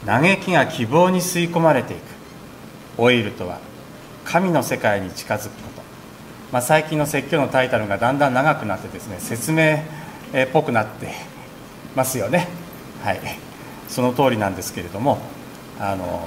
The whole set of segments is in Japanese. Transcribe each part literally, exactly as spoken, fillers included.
嘆きが希望に吸い込まれていく。老いるとは神の世界に近づくこと、まあ、最近の説教のタイトルがだんだん長くなってですね、説明っぽくなってますよね。はい、その通りなんですけれども、あの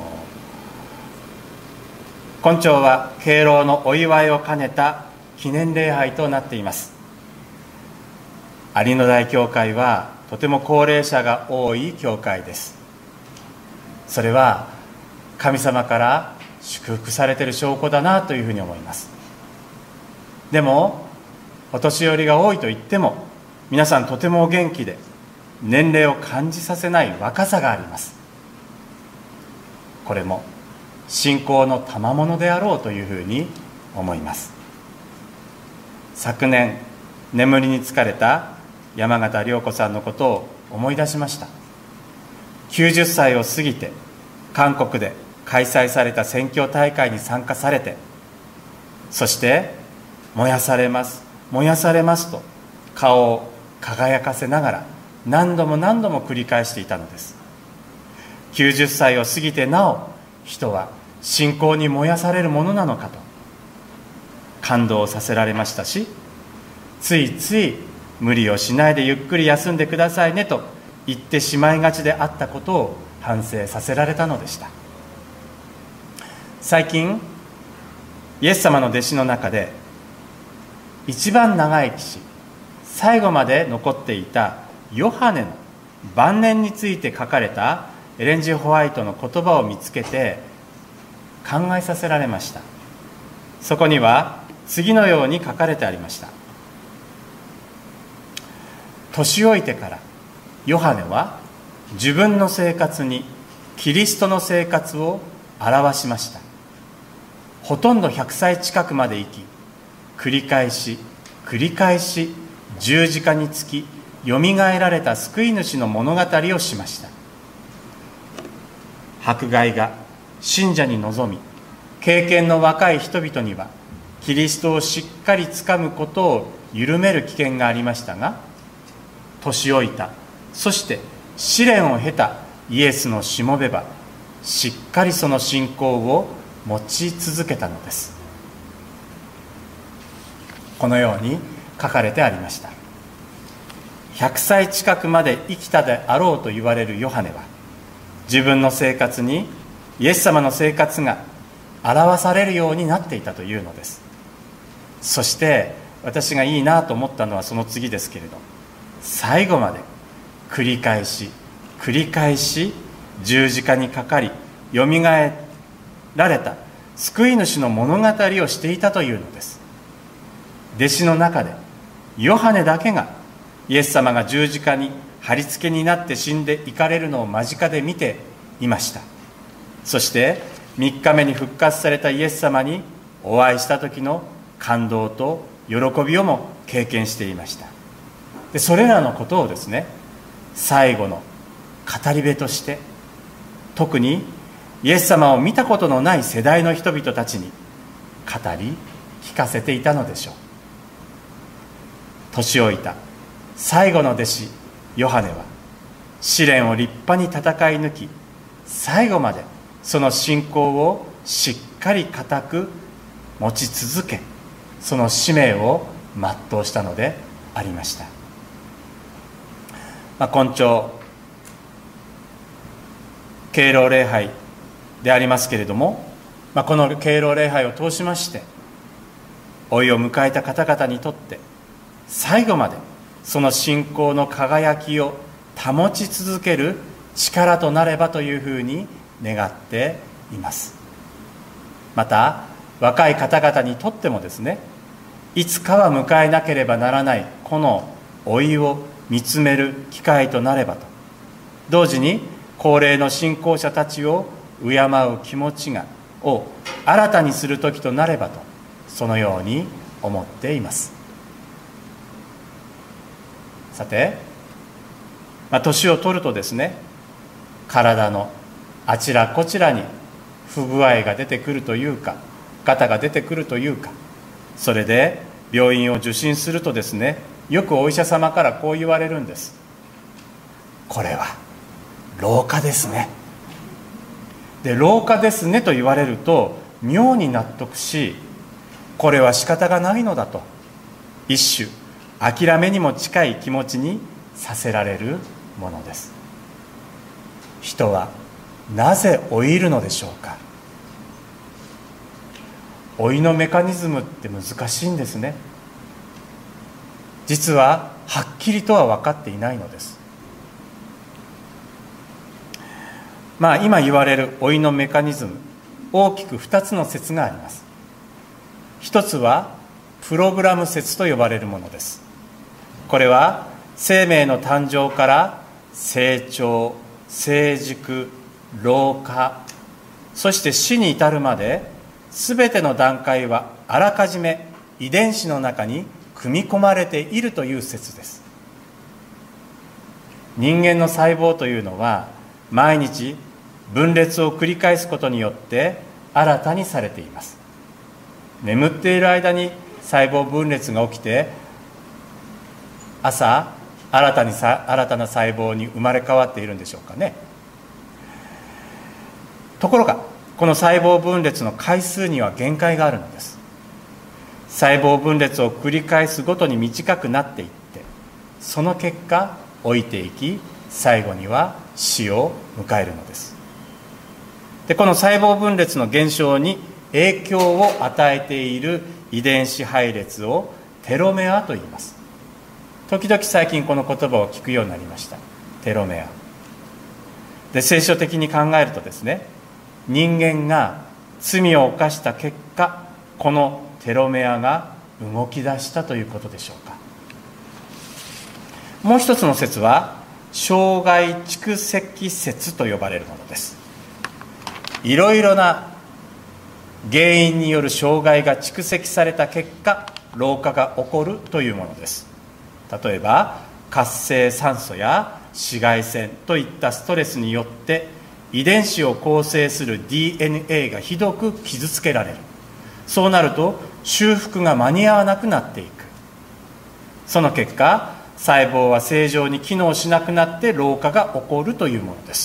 今朝は敬老のお祝いを兼ねた記念礼拝となっています。有野台教会はとても高齢者が多い教会です。それは神様から祝福されている証拠だなというふうに思います。でもお年寄りが多いと言っても、皆さんとてもお元気で、年齢を感じさせない若さがあります。これも信仰の賜物であろうというふうに思います。昨年眠りにつかれた山形良子さんのことを思い出しました。きゅうじゅっさいを過ぎて韓国で開催された宣教大会に参加されて、そして燃やされます燃やされますと顔を輝かせながら何度も何度も繰り返していたのです。きゅうじゅっさいを過ぎてなお人は信仰に燃やされるものなのかと感動させられましたし、ついつい無理をしないでゆっくり休んでくださいねと言ってしまいがちであったことを反省させられたのでした。最近イエス様の弟子の中で一番長生きし最後まで残っていたヨハネの晩年について書かれたエレン・ジー・ホワイトの言葉を見つけて考えさせられました。そこには次のように書かれてありました。年老いてからヨハネは自分の生活にキリストの生活を表しました。ほとんどひゃくさい近くまで生き、繰り返し繰り返し十字架につきよみがえられた救い主の物語をしました。迫害が信者に望み、経験の若い人々にはキリストをしっかりつかむことを緩める危険がありましたが、年老いた、そして試練を経たイエスのしもべはしっかりその信仰を持ち続けたのです。このように書かれてありました。ひゃくさい近くまで生きたであろうと言われるヨハネは、自分の生活にイエス様の生活が表されるようになっていたというのです。そして私がいいなと思ったのはその次ですけれど、最後まで繰り返し繰り返し十字架にかかりよみがえられた救い主の物語をしていたというのです。弟子の中でヨハネだけがイエス様が十字架に貼り付けになって死んでいかれるのを間近で見ていました。そしてみっかめに復活されたイエス様にお会いした時の感動と喜びをも経験していました。でそれらのことをですね、最後の語り部として、特にイエス様を見たことのない世代の人々たちに語り聞かせていたのでしょう。年老いた最後の弟子ヨハネは試練を立派に戦い抜き、最後までその信仰をしっかり固く持ち続け、その使命を全うしたのでありました。まあ、今朝敬老礼拝でありますけれども、まあ、この敬老礼拝を通しまして老いを迎えた方々にとって最後までその信仰の輝きを保ち続ける力となればというふうに願っています。また若い方々にとってもですね、いつかは迎えなければならないこの老いを見つめる機会となればと、同時に高齢の信仰者たちを敬う気持ちがを新たにする時となればと、そのように思っています。さて、まあ、年を取るとですね、体のあちらこちらに不具合が出てくるというか、ガタが出てくるというか、それで病院を受診するとですね、よくお医者様からこう言われるんです。これは老化ですね。 で老化ですねと言われると妙に納得し、これは仕方がないのだと一種諦めにも近い気持ちにさせられるものです。人はなぜ老いるのでしょうか。老いのメカニズムって難しいんですね。実ははっきりとは分かっていないのです。まあ今言われる老いのメカニズム、大きくふたつの説があります。一つはプログラム説と呼ばれるものです。これは生命の誕生から成長、成熟、老化、そして死に至るまで、すべての段階はあらかじめ遺伝子の中に組み込まれているという説です。人間の細胞というのは毎日分裂を繰り返すことによって新たにされています。眠っている間に細胞分裂が起きて、朝新たにさ新たな細胞に生まれ変わっているんでしょうかね。ところがこの細胞分裂の回数には限界があるのです。細胞分裂を繰り返すごとに短くなっていって、その結果老いていき、最後には死を迎えるのです。でこの細胞分裂の減少に影響を与えている遺伝子配列をテロメアと言います。時々最近この言葉を聞くようになりました。テロメアで、聖書的に考えるとですね、人間が罪を犯した結果、このテロメアが動き出したということでしょうか。もう一つの説は生涯蓄積説と呼ばれるものです。いろいろな原因による障害が蓄積された結果、老化が起こるというものです。例えば活性酸素や紫外線といったストレスによって遺伝子を構成する ディーエヌエー がひどく傷つけられる。そうなると修復が間に合わなくなっていく。その結果、細胞は正常に機能しなくなって老化が起こるというものです。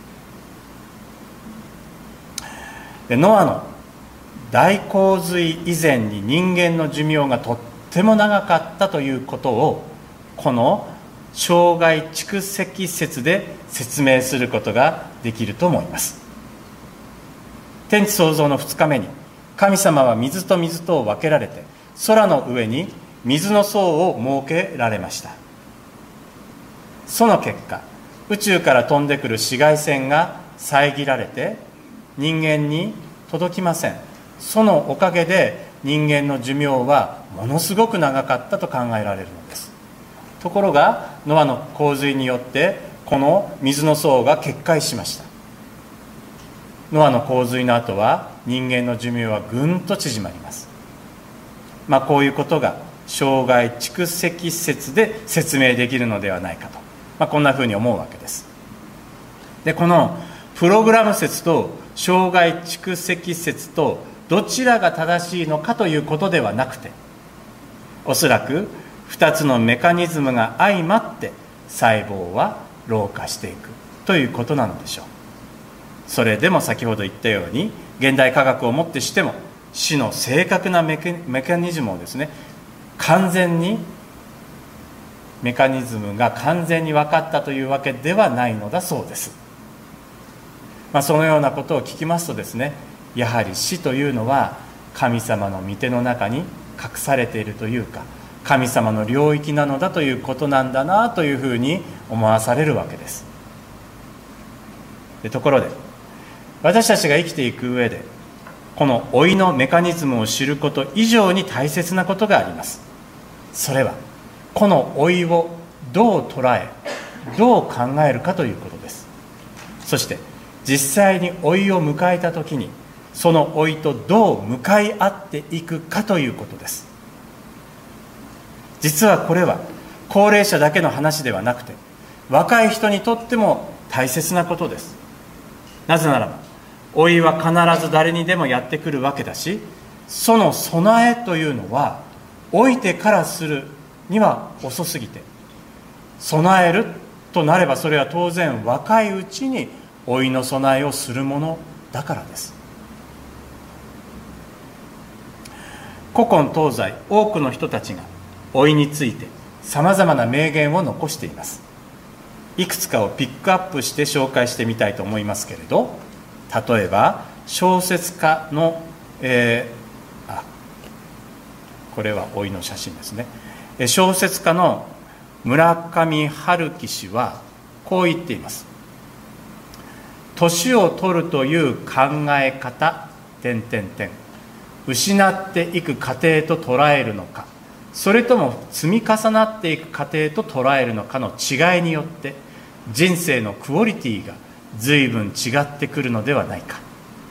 でノアの大洪水以前に人間の寿命がとっても長かったということを、この生涯蓄積説で説明することができると思います。天地創造のふつかめに、神様は水と水とを分けられて、空の上に水の層を設けられました。その結果、宇宙から飛んでくる紫外線が遮られて人間に届きません。そのおかげで人間の寿命はものすごく長かったと考えられるのです。ところがノアの洪水によってこの水の層が決壊しました。ノアの洪水の後は人間の寿命はぐんと縮まります。まあこういうことが生涯蓄積説で説明できるのではないかと、まあ、こんなふうに思うわけです。でこのプログラム説と生涯蓄積説とどちらが正しいのかということではなくて、おそらくふたつのメカニズムが相まって細胞は老化していくということなのでしょう。それでも先ほど言ったように、現代科学をもってしても死の正確なメカ、メカニズムをですね、完全にメカニズムが完全に分かったというわけではないのだそうです。まあ、そのようなことを聞きますとですね、やはり死というのは神様の御手の中に隠されているというか、神様の領域なのだということなんだなというふうに思わされるわけです。でところで私たちが生きていく上で、この老いのメカニズムを知ること以上に大切なことがあります。それはこの老いをどう捉え、どう考えるかということです。そして実際に老いを迎えたときに、その老いとどう向かい合っていくかということです。実はこれは高齢者だけの話ではなくて、若い人にとっても大切なことです。なぜならば老いは必ず誰にでもやってくるわけだし、その備えというのは老いてからするには遅すぎて、備えるとなればそれは当然若いうちに老いの備えをするものだからです。古今東西多くの人たちが老いについてさまざまな名言を残しています。いくつかをピックアップして紹介してみたいと思いますけれど、例えば小説家の、えー、あこれは老いの写真ですね。小説家の村上春樹氏はこう言っています。年を取るという考え方点点点失っていく過程と捉えるのか、それとも積み重なっていく過程と捉えるのかの違いによって人生のクオリティが随分違ってくるのではないか、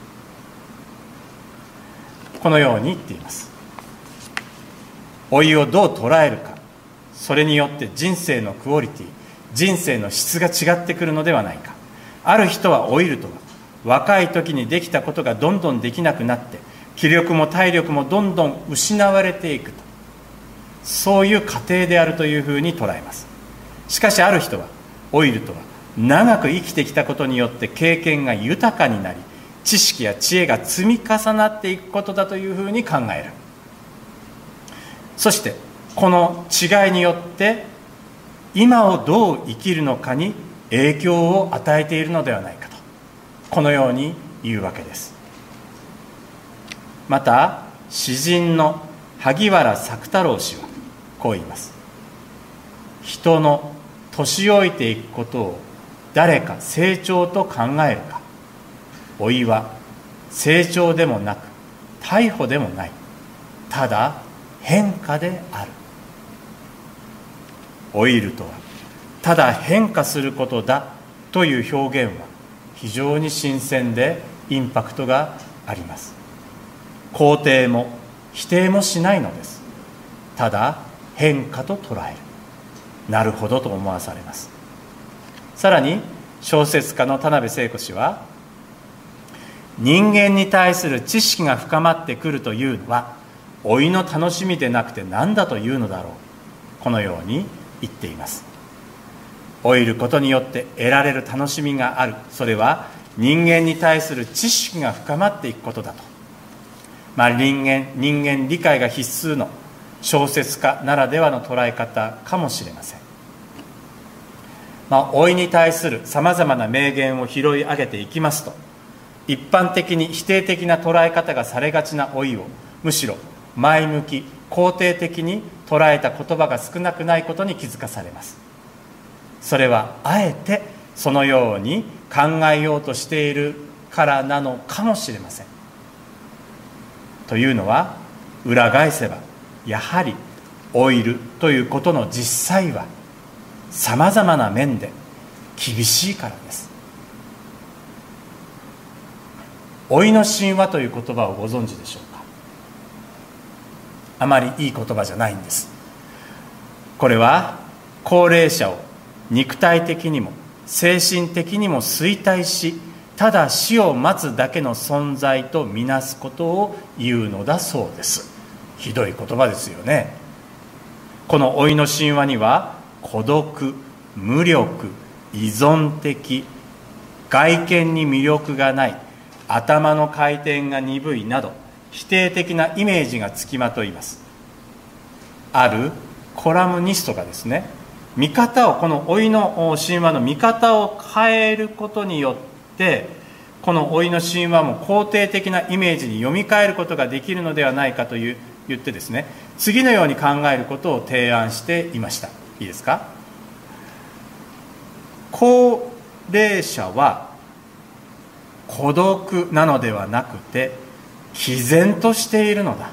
このように言っています。老いをどう捉えるか、それによって人生のクオリティ、人生の質が違ってくるのではないか。ある人は老いるとは、若い時にできたことがどんどんできなくなって気力も体力もどんどん失われていくと、そういう過程であるというふうに捉えます。しかしある人は老いるとは、長く生きてきたことによって経験が豊かになり、知識や知恵が積み重なっていくことだというふうに考える。そしてこの違いによって今をどう生きるのかに影響を与えているのではないかと、このように言うわけです。また詩人の萩原作太郎氏はこう言います。人の年老いていくことを誰か成長と考えるか。老いは成長でもなく退歩でもない、ただ変化である。老いるとはただ変化することだという表現は非常に新鮮でインパクトがあります。肯定も否定もしないのです。ただ変化と捉える。なるほどと思わされます。さらに小説家の田辺聖子氏は、人間に対する知識が深まってくるというのは老いの楽しみでなくて何だというのだろう、このように言っています。老いることによって得られる楽しみがある、それは人間に対する知識が深まっていくことだと、まあ、人間人間理解が必須の小説家ならではの捉え方かもしれません。まあ、老いに対するさまざまな名言を拾い上げていきますと、一般的に否定的な捉え方がされがちな老いを、むしろ前向き肯定的に捉えた言葉が少なくないことに気づかされます。それはあえてそのように考えようとしているからなのかもしれません。というのは、裏返せばやはり老いるということの実際はさまざまな面で厳しいからです。老いの神話という言葉をご存知でしょうか。あまりいい言葉じゃないんです。これは高齢者を肉体的にも精神的にも衰退し、ただ死を待つだけの存在とみなすことを言うのだそうです。ひどい言葉ですよね。この老いの神話には、孤独、無力、依存的、外見に魅力がない、頭の回転が鈍いなど否定的なイメージがつきまといます。あるコラムニストがですね、見方をこの老いの神話の見方を変えることによって、この老いの神話も肯定的なイメージに読み替えることができるのではないかという言ってですね、次のように考えることを提案していました。いいですか。高齢者は孤独なのではなくて毅然としているのだ。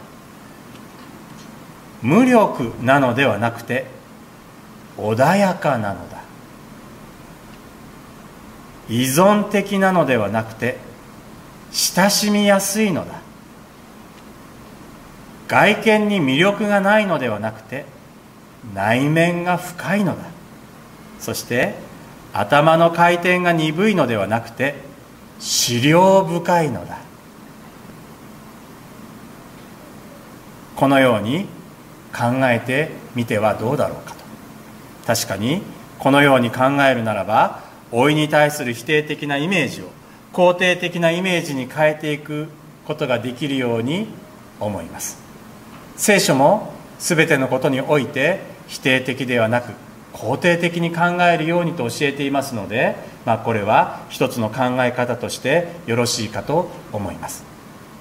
無力なのではなくて穏やかなのだ。依存的なのではなくて親しみやすいのだ。外見に魅力がないのではなくて内面が深いのだ。そして頭の回転が鈍いのではなくて思慮深いのだ。このように考えてみてはどうだろうかと。確かにこのように考えるならば、老いに対する否定的なイメージを肯定的なイメージに変えていくことができるように思います。聖書もすべてのことにおいて否定的ではなく肯定的に考えるようにと教えていますので、まあ、これは一つの考え方としてよろしいかと思います。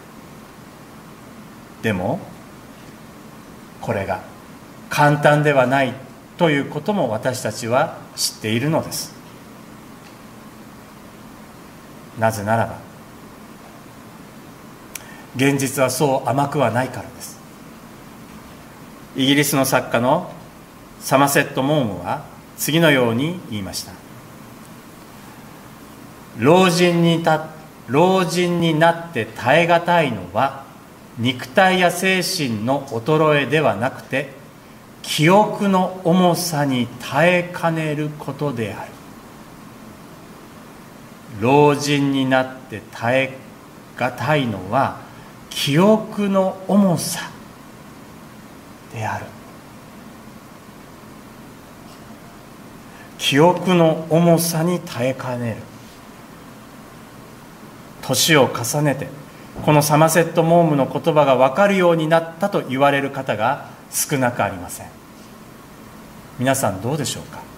でもこれが簡単ではないということも私たちは知っているのです。なぜならば現実はそう甘くはないからです。イギリスの作家のサマセット・モームは次のように言いました。老人にた老人になって耐え難いのは肉体や精神の衰えではなくて記憶の重さに耐えかねることである。老人になって耐え難いのは記憶の重さである。記憶の重さに耐えかねる。年を重ねてこのサマセット・モームの言葉が分かるようになったと言われる方が少なくありません。皆さんどうでしょうか。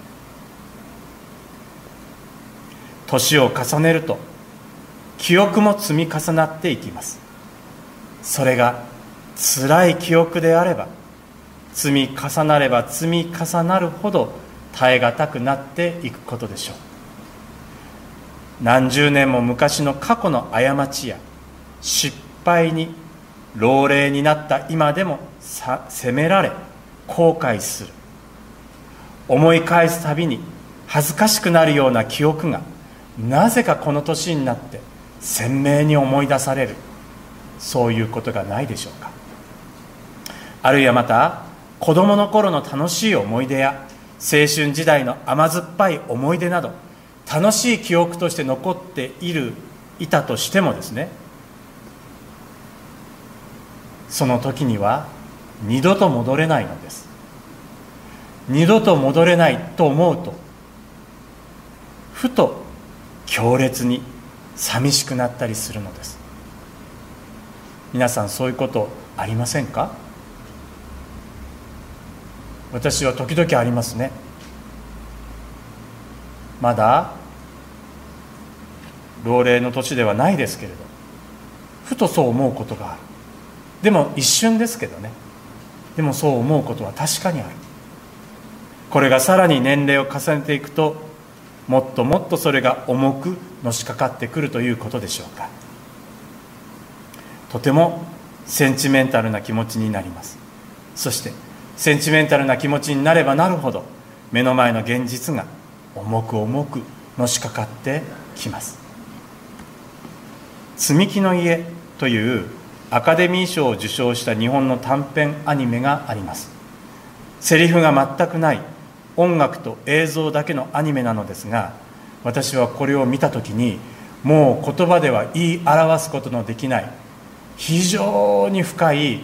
年を重ねると記憶も積み重なっていきます。それが辛い記憶であれば積み重なれば積み重なるほど耐え難くなっていくことでしょう。何十年も昔の過去の過ちや失敗に老齢になった今でもさ責められ後悔する。思い返すたびに恥ずかしくなるような記憶がなぜかこの年になって鮮明に思い出される。そういうことがないでしょうか。あるいはまた子供の頃の楽しい思い出や青春時代の甘酸っぱい思い出など楽しい記憶として残っているいたとしてもですね、その時には二度と戻れないのです。二度と戻れないと思うとふと強烈に寂しくなったりするのです。皆さんそういうことありませんか。私は時々ありますね。まだ老齢の年ではないですけれどふとそう思うことがある。でも一瞬ですけどね。でもそう思うことは確かにある。これがさらに年齢を重ねていくともっともっとそれが重くのしかかってくるということでしょうか。とてもセンチメンタルな気持ちになります。そしてセンチメンタルな気持ちになればなるほど目の前の現実が重く重くのしかかってきます。積み木の家というアカデミー賞を受賞した日本の短編アニメがあります。セリフが全くない音楽と映像だけのアニメなのですが、私はこれを見たときにもう言葉では言い表すことのできない非常に深い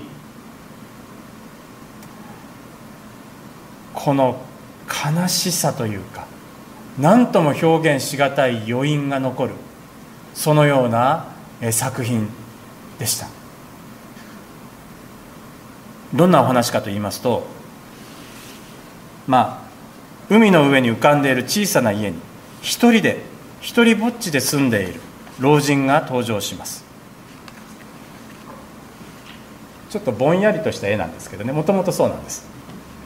この悲しさというか何とも表現しがたい余韻が残るそのような作品でした。どんなお話かと言いますと、まあ海の上に浮かんでいる小さな家に一人で一人ぼっちで住んでいる老人が登場します。ちょっとぼんやりとした絵なんですけどね、もともとそうなんです。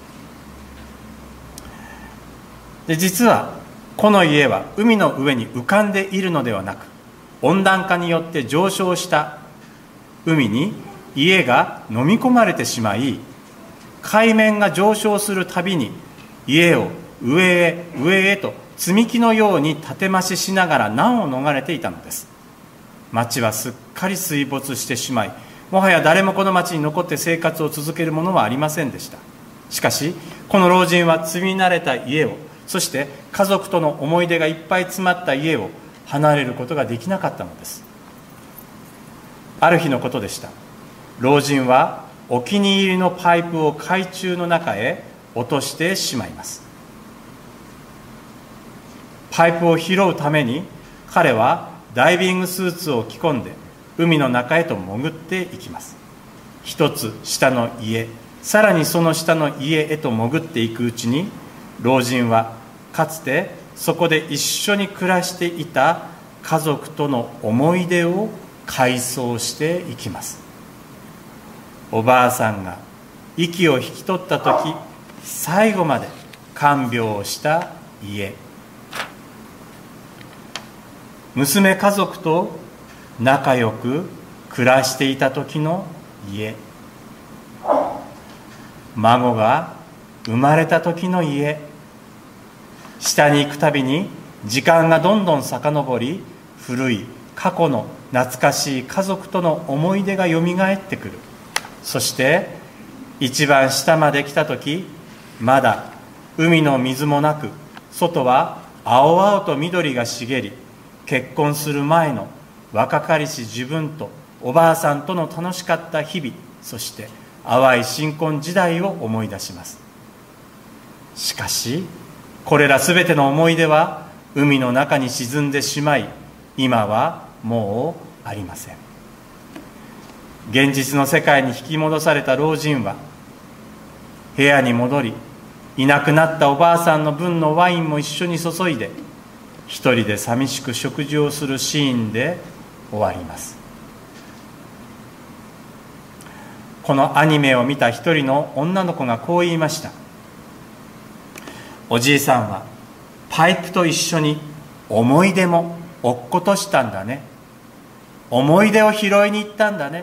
で実はこの家は海の上に浮かんでいるのではなく、温暖化によって上昇した海に家が飲み込まれてしまい、海面が上昇するたびに家を上へ上へと積み木のように建て増ししながら難を逃れていたのです。町はすっかり水没してしまい、もはや誰もこの町に残って生活を続けるものはありませんでした。しかしこの老人は住み慣れた家を、そして家族との思い出がいっぱい詰まった家を離れることができなかったのです。ある日のことでした。老人はお気に入りのパイプを海中の中へ落としてしまいます。パイプを拾うために彼はダイビングスーツを着込んで海の中へと潜っていきます。一つ下の家、さらにその下の家へと潜っていくうちに、老人はかつてそこで一緒に暮らしていた家族との思い出を回想していきます。おばあさんが息を引き取った時、最後まで看病をした家、娘家族と仲良く暮らしていた時の家、孫が生まれた時の家、下に行くたびに時間がどんどん遡り、古い過去の懐かしい家族との思い出がよみがえってくる。そして一番下まで来た時、まだ海の水もなく、外は青々と緑が茂り、結婚する前の若かりし自分とおばあさんとの楽しかった日々、そして淡い新婚時代を思い出します。しかしこれらすべての思い出は海の中に沈んでしまい、今はもうありません。現実の世界に引き戻された老人は部屋に戻り、いなくなったおばあさんの分のワインも一緒に注いで、一人で寂しく食事をするシーンで終わります。このアニメを見た一人の女の子がこう言いました。おじいさんはパイプと一緒に思い出も落っことしたんだね。思い出を拾いに行ったんだね。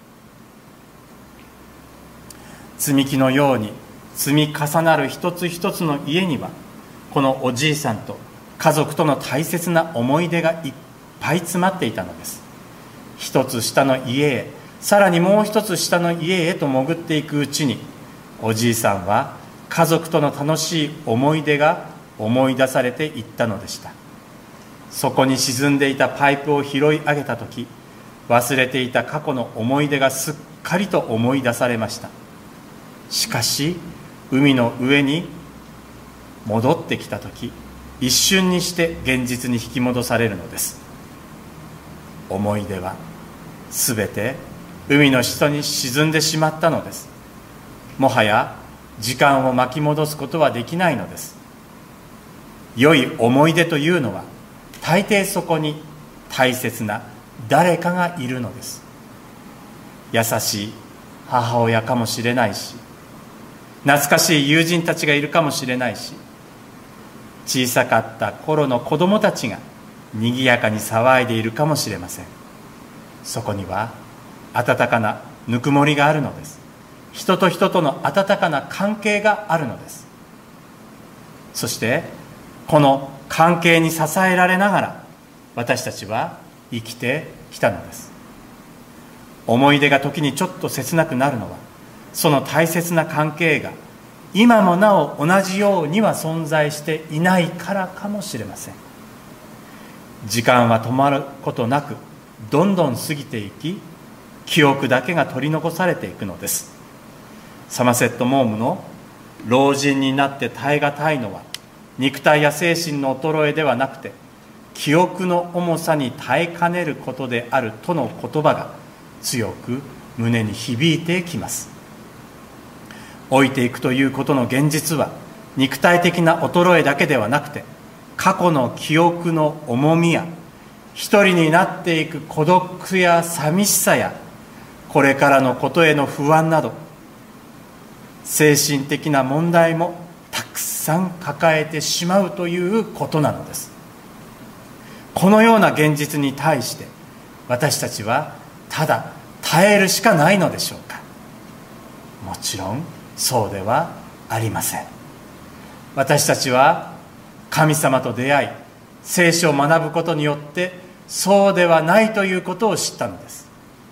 積み木のように積み重なる一つ一つの家には、このおじいさんと家族との大切な思い出がいっぱい詰まっていたのです。一つ下の家へ、さらにもう一つ下の家へと潜っていくうちに、おじいさんは家族との楽しい思い出が思い出されていったのでした。そこに沈んでいたパイプを拾い上げたとき、忘れていた過去の思い出がすっかりと思い出されました。しかし海の上に戻ってきたとき、一瞬にして現実に引き戻されるのです。思い出はすべて海の下に沈んでしまったのです。もはや時間を巻き戻すことはできないのです。良い思い出というのは、大抵そこに大切な誰かがいるのです。優しい母親かもしれないし、懐かしい友人たちがいるかもしれないし、小さかった頃の子供たちがにぎやかに騒いでいるかもしれません。そこには温かなぬくもりがあるのです。人と人との温かな関係があるのです。そしてこの関係に支えられながら、私たちは生きてきたのです。思い出が時にちょっと切なくなるのは、その大切な関係が今もなお同じようには存在していないからかもしれません。時間は止まることなくどんどん過ぎていき、記憶だけが取り残されていくのです。サマセット・モームの老人になって耐え難いのは、肉体や精神の衰えではなくて、記憶の重さに耐えかねることであるとの言葉が強く胸に響いてきます。老いていくということの現実は、肉体的な衰えだけではなくて、過去の記憶の重みや、一人になっていく孤独や寂しさや、これからのことへの不安など、精神的な問題もたくさん抱えてしまうということなのです。このような現実に対して私たちはただ耐えるしかないのでしょうか。もちろんそうではありません。私たちは神様と出会い、聖書を学ぶことによってそうではないということを知ったのです。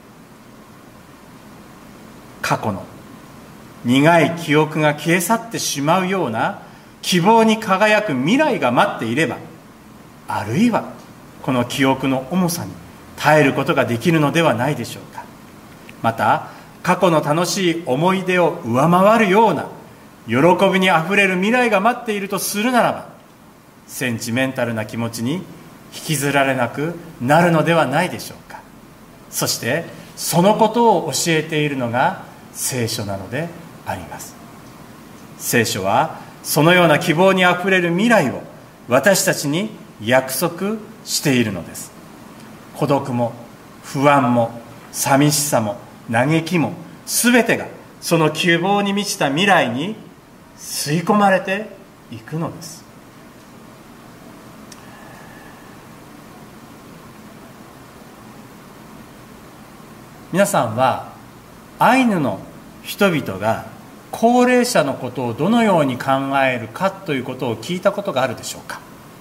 過去の苦い記憶が消え去ってしまうような希望に輝く未来が待っていれば、あるいはこの記憶の重さに耐えることができるのではないでしょうか。また過去の楽しい思い出を上回るような喜びにあふれる未来が待っているとするならば、センチメンタルな気持ちに引きずられなくなるのではないでしょうか。そしてそのことを教えているのが聖書なのであります。聖書はそのような希望にあふれる未来を私たちに約束しているのです。孤独も不安も寂しさも嘆きもすべてがその希望に満ちた未来に吸い込まれていくのです。皆さんはアイヌの人々が高齢者のことをどのように考えるかということを聞いたことがあるでしょうか。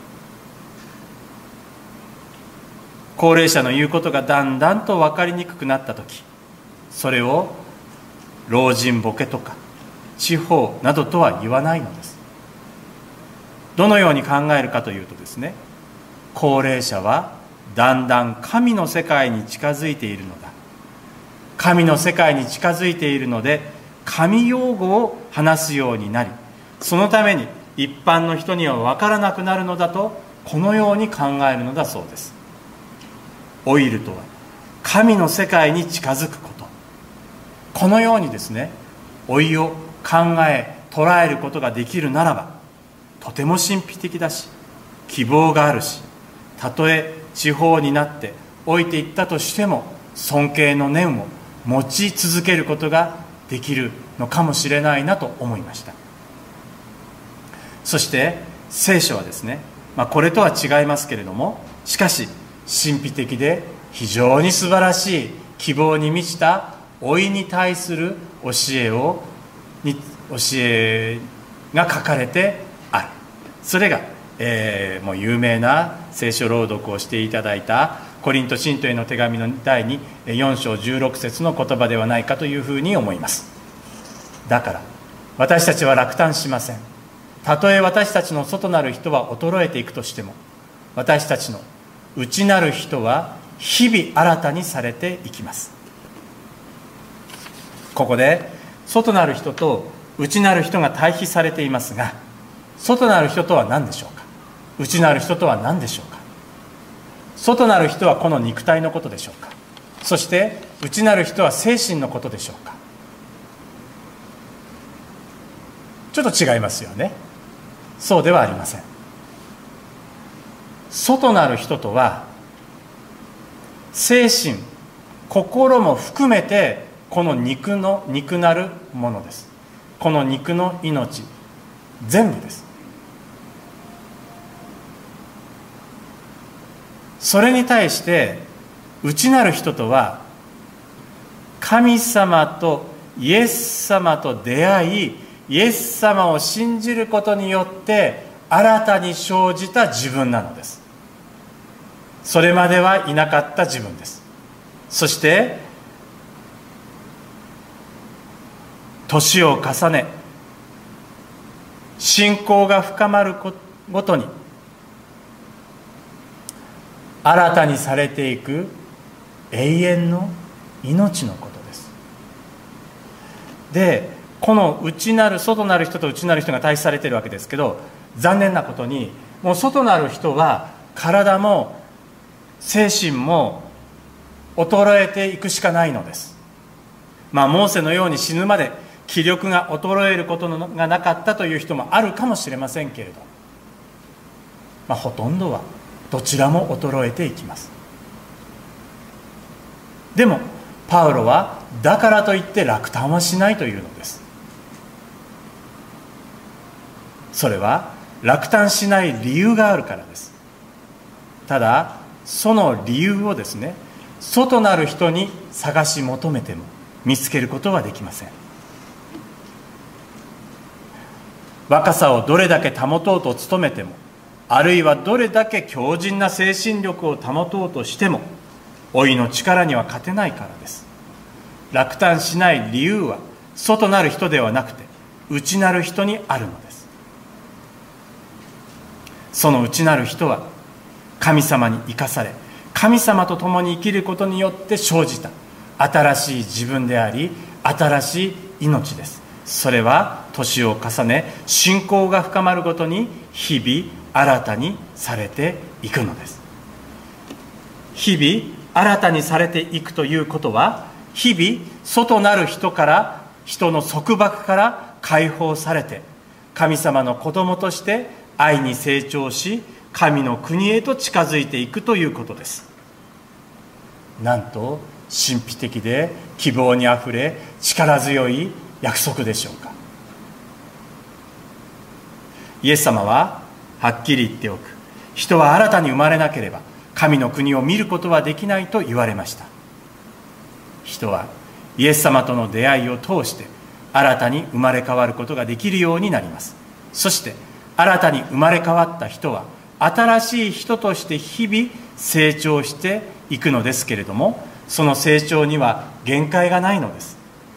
高齢者の言うことがだんだんと分かりにくくなったとき、それを老人ボケとか地方などとは言わないのです。どのように考えるかというとですね、高齢者はだんだん神の世界に近づいているのだ。神の世界に近づいているので神用語を話すようになり、そのために一般の人には分からなくなるのだと、このように考えるのだそうです。老いるとは神の世界に近づくこと、このようにですね、老いを考え捉えることができるならば、とても神秘的だし希望があるし、たとえ地方になって老いていったとしても尊敬の念を持ち続けることができるのかもしれないなと思いました。そして聖書はですね、まあ、これとは違いますけれども、しかし神秘的で非常に素晴らしい希望に満ちた老いに対する教えをに教えが書かれてある。それが、えー、もう有名な聖書朗読をしていただいたコリント信徒への手紙の第によん章じゅうろく節の言葉ではないかというふうに思います。だから私たちは落胆しません。たとえ私たちの外なる人は衰えていくとしても、私たちの内なる人は日々新たにされていきます。ここで外なる人と内なる人が対比されていますが、外なる人とは何でしょうか。内なる人とは何でしょうか。外なる人はこの肉体のことでしょうか。そして内なる人は精神のことでしょうか。ちょっと違いますよね。そうではありません。外なる人とは精神、心も含めてこの肉の肉なるものです。この肉の命全部です。それに対して内なる人とは神様とイエス様と出会い、イエス様を信じることによって新たに生じた自分なのです。それまではいなかった自分です。そして年を重ね信仰が深まるごとに新たにされていく永遠の命のことです。で、この内なる外なる人と内なる人が対比されているわけですけど、残念なことにもう外なる人は体も精神も衰えていくしかないのです。まあモーセのように死ぬまで気力が衰えることがなかったという人もあるかもしれませんけれど、まあ、ほとんどはどちらも衰えていきます。でもパウロはだからといって落胆はしないというのです。それは落胆しない理由があるからです。ただその理由をですね、外なる人に探し求めても見つけることはできません。若さをどれだけ保とうと努めても、あるいはどれだけ強靭な精神力を保とうとしても、老いの力には勝てないからです。落胆しない理由は外なる人ではなくて内なる人にあるのです。その内なる人は神様に生かされ、神様と共に生きることによって生じた新しい自分であり、新しい命です。それは年を重ね信仰が深まるごとに日々新たにされていくのです。 日々新たにされていくということは、日々外なる人から人の束縛から解放されて、神様の子供として愛に成長し、神の国へと近づいていくということです。なんと神秘的で希望にあふれ力強い約束でしょうか。イエス様ははっきり言っておく、人は新たに生まれなければ神の国を見ることはできないと言われました。人はイエス様との出会いを通して新たに生まれ変わることができるようになります。そして新たに生まれ変わった人は新しい人として日々成長していくのですけれども、その成長には限界がないのです。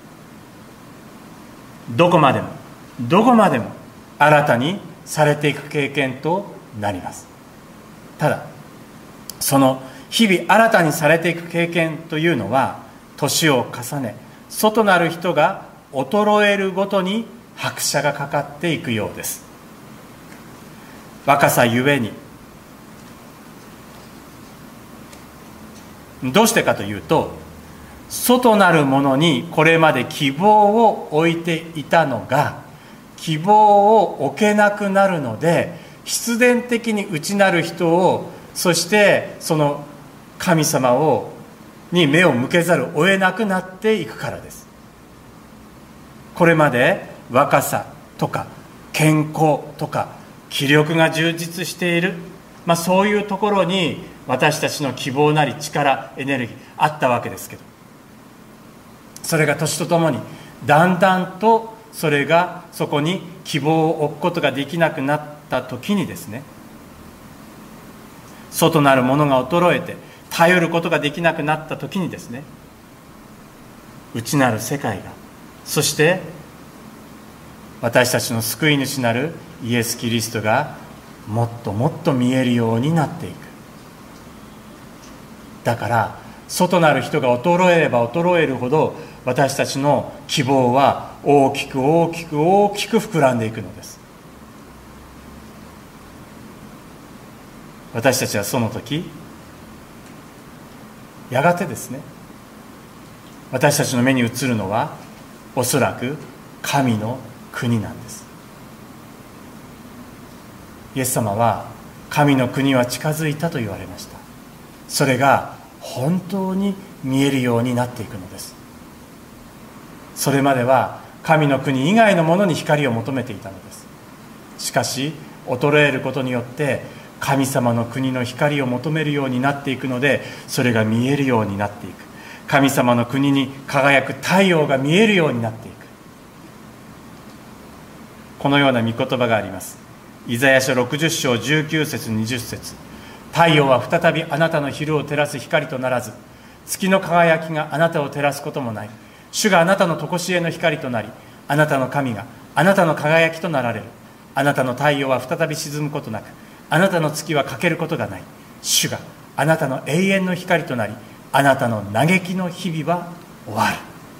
どこまでもどこまでも新たにされていく経験となります。ただその日々新たにされていく経験というのは、年を重ね外なる人が衰えるごとに拍車がかかっていくようです。若さゆえに、どうしてかというと、外なるものにこれまで希望を置いていたのが希望を置けなくなるので、必然的に内なる人を、そしてその神様をに目を向けざるを得なくなっていくからです。これまで若さとか健康とか気力が充実している、まあ、そういうところに私たちの希望なり力、エネルギーあったわけですけど、それが年とともにだんだんとそれがそこに希望を置くことができなくなった時にですね、外なるものが衰えて頼ることができなくなった時にですね、内なる世界が、そして私たちの救い主なるイエス・キリストがもっともっと見えるようになっていく。だから外なる人が衰えれば衰えるほど、私たちの希望は大きく大きく大きく膨らんでいくのです。私たちはその時やがてですね、私たちの目に映るのはおそらく神の国なんです。イエス様は神の国は近づいたと言われました。それが本当に見えるようになっていくのです。それまでは神の国以外のものに光を求めていたのです。しかし衰えることによって神様の国の光を求めるようになっていくので、それが見えるようになっていく。神様の国に輝く太陽が見えるようになっていく。このような御言葉があります。イザヤ書ろくじゅっ章じゅうきゅう節にじゅっ節、太陽は再びあなたの昼を照らす光とならず、月の輝きがあなたを照らすこともない。主があなたの常しえの光となり、あなたの神があなたの輝きとなられる。あなたの太陽は再び沈むことなく、あなたの月は欠けることがない。主があなたの永遠の光となり、あなたの嘆きの日々は終わる。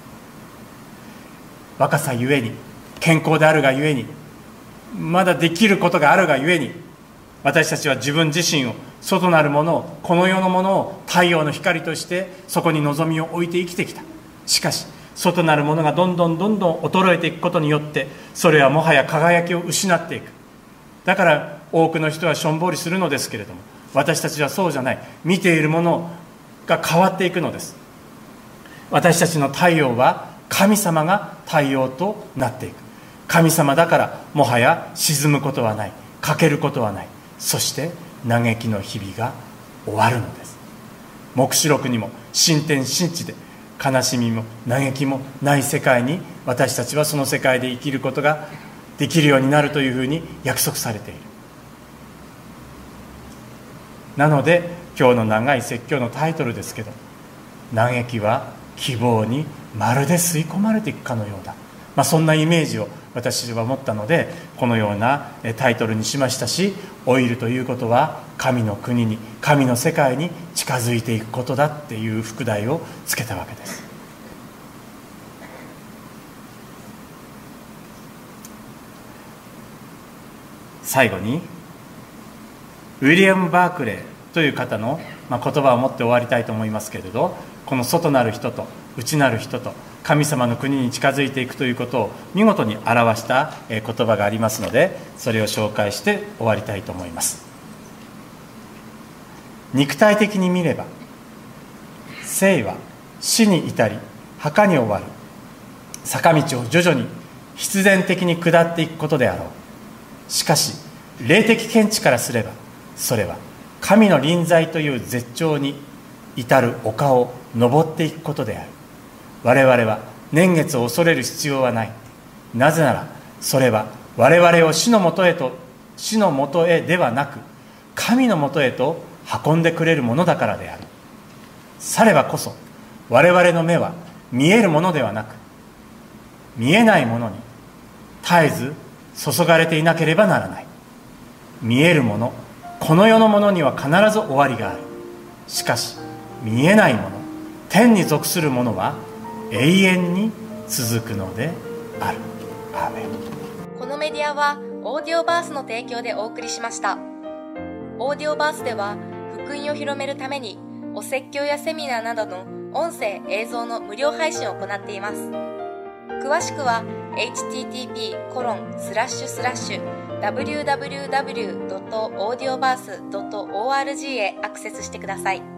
若さゆえに、健康であるがゆえに、まだできることがあるがゆえに、私たちは自分自身を、外なるものを、この世のものを太陽の光としてそこに望みを置いて生きてきた。しかし外なるものがどんどんどんどん衰えていくことによって、それはもはや輝きを失っていく。だから多くの人はしょんぼりするのですけれども、私たちはそうじゃない。見ているものが変わっていくのです。私たちの太陽は神様が太陽となっていく。神様だからもはや沈むことはない、欠けることはない。そして嘆きの日々が終わるのです。黙示録にも新天新地で悲しみも嘆きもない世界に、私たちはその世界で生きることができるようになるというふうに約束されている。なので今日の長い説教のタイトルですけど、嘆きは希望にまるで吸い込まれていくかのようだ、まあ、そんなイメージを私は持ったので、このようなタイトルにしましたし、老いるということは神の国に、神の世界に近づいていくことだっていう副題をつけたわけです。最後にウィリアム・バークレーという方のまあ、言葉を持って終わりたいと思いますけれど、この外なる人と内なる人と神様の国に近づいていくということを見事に表した言葉がありますので、それを紹介して終わりたいと思います。肉体的に見れば、生は死に至り墓に終わる坂道を徐々に必然的に下っていくことであろう。しかし霊的見地からすれば、それは神の臨在という絶頂に至る丘を登っていくことである。我々は年月を恐れる必要はない。なぜならそれは我々を死のもとへと死のもとへではなく、神のもとへと運んでくれるものだからである。さればこそ我々の目は見えるものではなく、見えないものに絶えず注がれていなければならない。見えるもの、この世のものには必ず終わりがある。しかし見えないもの、天に属するものは永遠に続くのである。アーメン。 このメディアはオーディオバースの提供でお送りしました。オーディオバースでは福音を広めるためにお説教やセミナーなどの音声映像の無料配信を行っています。詳しくは エイチティーティーピーコロンスラッシュスラッシュダブリューダブリューダブリュードットオーディオバースドットオーアールジー へアクセスしてください。